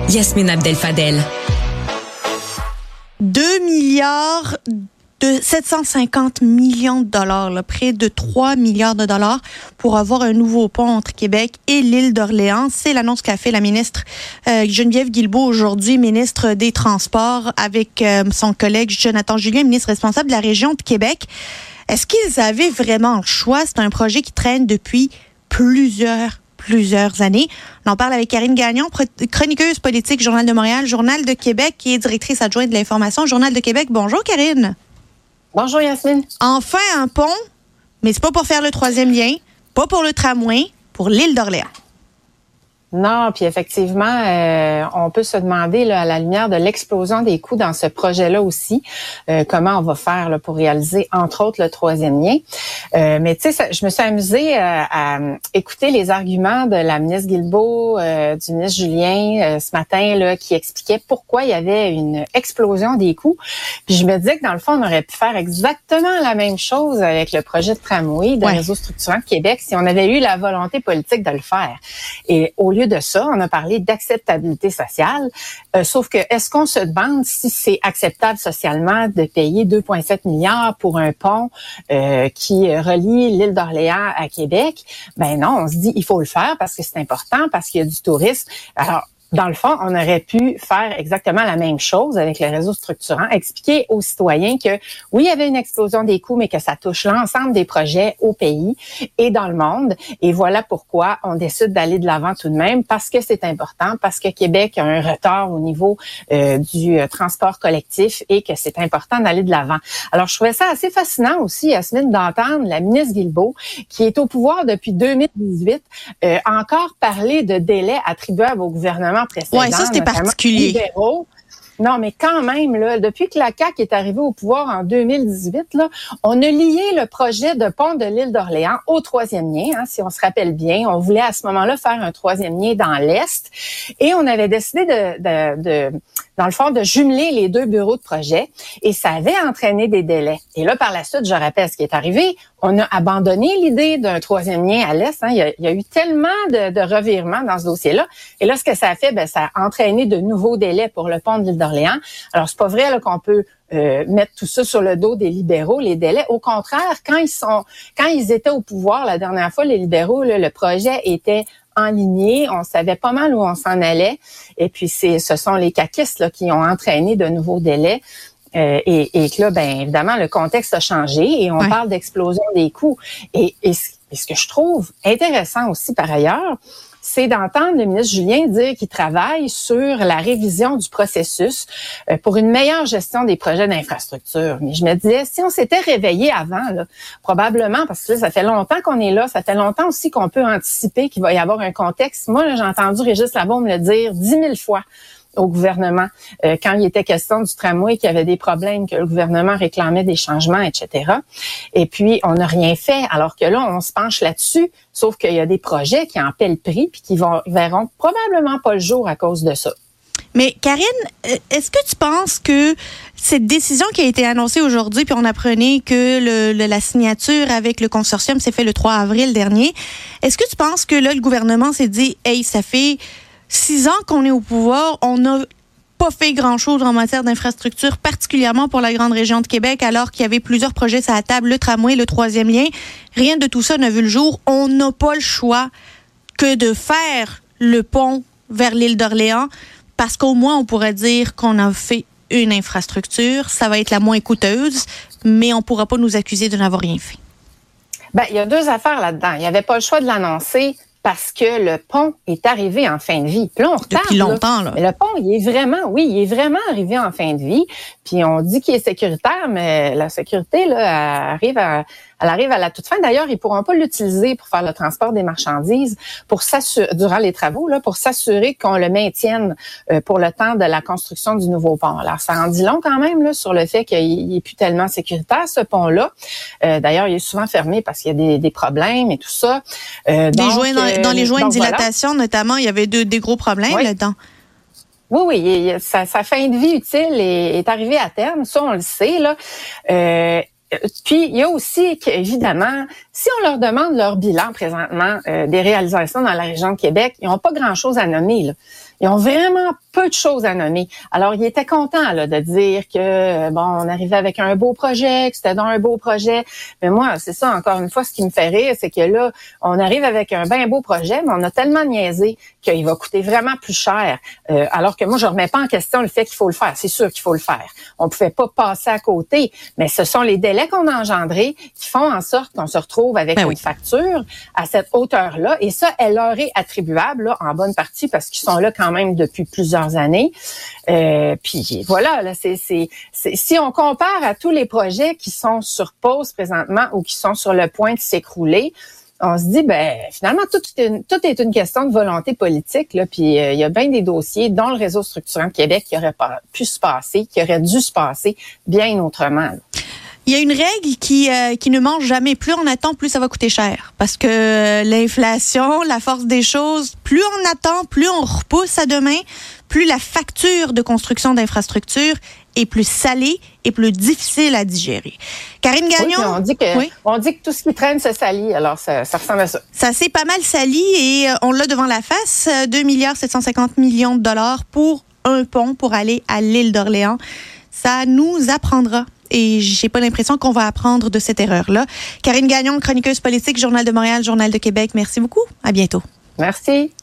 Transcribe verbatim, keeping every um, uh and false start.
Yasmine Abdel-Fadel. deux milliards de sept cent cinquante millions de dollars, là, près de trois milliards de dollars pour avoir un nouveau pont entre Québec et l'île d'Orléans. C'est l'annonce qu'a fait la ministre euh, Geneviève Guilbeault aujourd'hui, ministre des Transports, avec euh, son collègue Jonathan Julien, ministre responsable de la région de Québec. Est-ce qu'ils avaient vraiment le choix? C'est un projet qui traîne depuis plusieurs plusieurs années. On en parle avec Karine Gagnon, chroniqueuse politique, Journal de Montréal, Journal de Québec, qui est directrice adjointe de l'information, Journal de Québec. Bonjour, Karine. Bonjour, Yasmine. Enfin un pont, mais c'est pas pour faire le troisième lien, pas pour le tramway, pour l'île d'Orléans. Non, puis effectivement, euh, on peut se demander là, à la lumière de l'explosion des coûts dans ce projet-là aussi, euh, comment on va faire là, pour réaliser, entre autres, le troisième lien. Euh, mais tu sais, je me suis amusée euh, à écouter les arguments de la ministre Guilbeault, euh, du ministre Julien euh, ce matin, là, qui expliquaient pourquoi il y avait une explosion des coûts. Puis je me disais que dans le fond, on aurait pu faire exactement la même chose avec le projet de tramway de ouais. Réseau structurant de Québec si on avait eu la volonté politique de le faire. Et au lieu de ça, on a parlé d'acceptabilité sociale, euh, sauf que est-ce qu'on se demande si c'est acceptable socialement de payer deux virgule sept milliards pour un pont euh, qui relie l'île d'Orléans à Québec? Ben non, on se dit il faut le faire parce que c'est important, parce qu'il y a du tourisme. Alors, dans le fond, on aurait pu faire exactement la même chose avec le réseau structurant, expliquer aux citoyens que oui, il y avait une explosion des coûts, mais que ça touche l'ensemble des projets au pays et dans le monde. Et voilà pourquoi on décide d'aller de l'avant tout de même, parce que c'est important, parce que Québec a un retard au niveau euh, du euh, transport collectif et que c'est important d'aller de l'avant. Alors, je trouvais ça assez fascinant aussi, Yasmine, d'entendre la ministre Guilbeault, qui est au pouvoir depuis deux mille dix-huit, euh, encore parler de délais attribuables au gouvernement précédent. Oui, ça, c'était particulier. Libéraux. Non, mais quand même, là, depuis que la C A Q est arrivée au pouvoir en deux mille dix-huit, là, on a lié le projet de pont de l'île d'Orléans au troisième lien, hein, si on se rappelle bien. On voulait à ce moment-là faire un troisième lien dans l'Est et on avait décidé de, de, de dans le fond, de jumeler les deux bureaux de projet et ça avait entraîné des délais. Et là, par la suite, je rappelle ce qui est arrivé. On a abandonné l'idée d'un troisième lien à l'Est. Hein. Il, y a, il y a eu tellement de, de revirements dans ce dossier-là. Et là, ce que ça a fait, ben, ça a entraîné de nouveaux délais pour le pont de l'île d'Orléans. Alors, c'est pas vrai là, qu'on peut euh, mettre tout ça sur le dos des libéraux, les délais. Au contraire, quand ils sont, quand ils étaient au pouvoir la dernière fois, les libéraux, là, le projet était enligné, on savait pas mal où on s'en allait. Et puis, c'est, ce sont les caquistes là, qui ont entraîné de nouveaux délais. Euh, et, et que là, bien évidemment, le contexte a changé et on ouais. parle d'explosion des coûts. Et, et, et ce que je trouve intéressant aussi par ailleurs, c'est d'entendre le ministre Julien dire qu'il travaille sur la révision du processus euh, pour une meilleure gestion des projets d'infrastructure. Mais je me disais, si on s'était réveillé avant, là, probablement, parce que là, ça fait longtemps qu'on est là, ça fait longtemps aussi qu'on peut anticiper qu'il va y avoir un contexte. Moi, là, j'ai entendu Régis Labaume le dire dix mille fois au gouvernement, euh, quand il était question du tramway, qu'il y avait des problèmes, que le gouvernement réclamait des changements, et cetera. Et puis, on n'a rien fait, alors que là, on se penche là-dessus, sauf qu'il y a des projets qui en paient le prix puis qui vont verront probablement pas le jour à cause de ça. Mais Karine, est-ce que tu penses que cette décision qui a été annoncée aujourd'hui, puis on apprenait que le, le, la signature avec le consortium s'est fait le trois avril dernier, est-ce que tu penses que là, le gouvernement s'est dit « Hey, ça fait six ans qu'on est au pouvoir, on n'a pas fait grand-chose en matière d'infrastructure, particulièrement pour la grande région de Québec, alors qu'il y avait plusieurs projets sur la table, le tramway, le troisième lien. Rien de tout ça n'a vu le jour. On n'a pas le choix que de faire le pont vers l'île d'Orléans, parce qu'au moins, on pourrait dire qu'on a fait une infrastructure. Ça va être la moins coûteuse, mais on ne pourra pas nous accuser de n'avoir rien fait. Bien, il y a deux affaires là-dedans. Il n'y avait pas le choix de l'annoncer parce que le pont est arrivé en fin de vie. Puis là, on retarde. Depuis longtemps, là. Mais le pont, il est vraiment, oui, il est vraiment arrivé en fin de vie. Puis on dit qu'il est sécuritaire, mais la sécurité, là, elle arrive à, elle arrive à la toute fin. D'ailleurs, ils pourront pas l'utiliser pour faire le transport des marchandises, pour s'assurer, durant les travaux, là, pour s'assurer qu'on le maintienne euh, pour le temps de la construction du nouveau pont. Alors, ça en dit long quand même, là, sur le fait qu'il est plus tellement sécuritaire, ce pont-là. Euh, d'ailleurs, il est souvent fermé parce qu'il y a des, des problèmes et tout ça. Euh, des donc, joints dans, dans les joints de dilatation, voilà. Notamment, il y avait de, des gros problèmes oui. là-dedans. Oui, oui, sa, sa fin de vie utile est, est arrivée à terme, ça on le sait, là. Euh, Puis, il y a aussi qu'évidemment, si on leur demande leur bilan présentement euh, des réalisations dans la région de Québec, ils n'ont pas grand-chose à nommer, là. Ils ont vraiment peu de choses à nommer. Alors, il était content là, de dire que, bon, on arrivait avec un beau projet, que c'était dans un beau projet. Mais moi, c'est ça, encore une fois, ce qui me fait rire, c'est que là, on arrive avec un bien beau projet, mais on a tellement niaisé qu'il va coûter vraiment plus cher. Euh, alors que moi, je remets pas en question le fait qu'il faut le faire. C'est sûr qu'il faut le faire. On pouvait pas passer à côté, mais ce sont les délais qu'on a engendrés qui font en sorte qu'on se retrouve avec ben une oui. facture à cette hauteur-là. Et ça, elle leur est attribuable là, en bonne partie parce qu'ils sont là quand même depuis plusieurs années. Euh, puis voilà, là, c'est, c'est, c'est, si on compare à tous les projets qui sont sur pause présentement ou qui sont sur le point de s'écrouler, on se dit, ben finalement, tout est une, tout est une question de volonté politique. Là, puis euh, il y a bien des dossiers, dont le réseau structurant de Québec, qui aurait pas pu se passer, qui aurait dû se passer bien autrement. Là. Il y a une règle qui euh, qui ne mange jamais. Plus on attend, plus ça va coûter cher. Parce que euh, l'inflation, la force des choses, plus on attend, plus on repousse à demain, plus la facture de construction d'infrastructures est plus salée et plus difficile à digérer. Karine Gagnon, oui, on dit que oui. on dit que tout ce qui traîne se salit. Alors ça, ça ressemble à ça. Ça s'est pas mal sali et on l'a devant la face. deux milliards sept cent cinquante millions de dollars pour un pont pour aller à l'île d'Orléans. Ça nous apprendra. Et j'ai pas l'impression qu'on va apprendre de cette erreur-là. Karine Gagnon, chroniqueuse politique, Journal de Montréal, Journal de Québec. Merci beaucoup. À bientôt. Merci.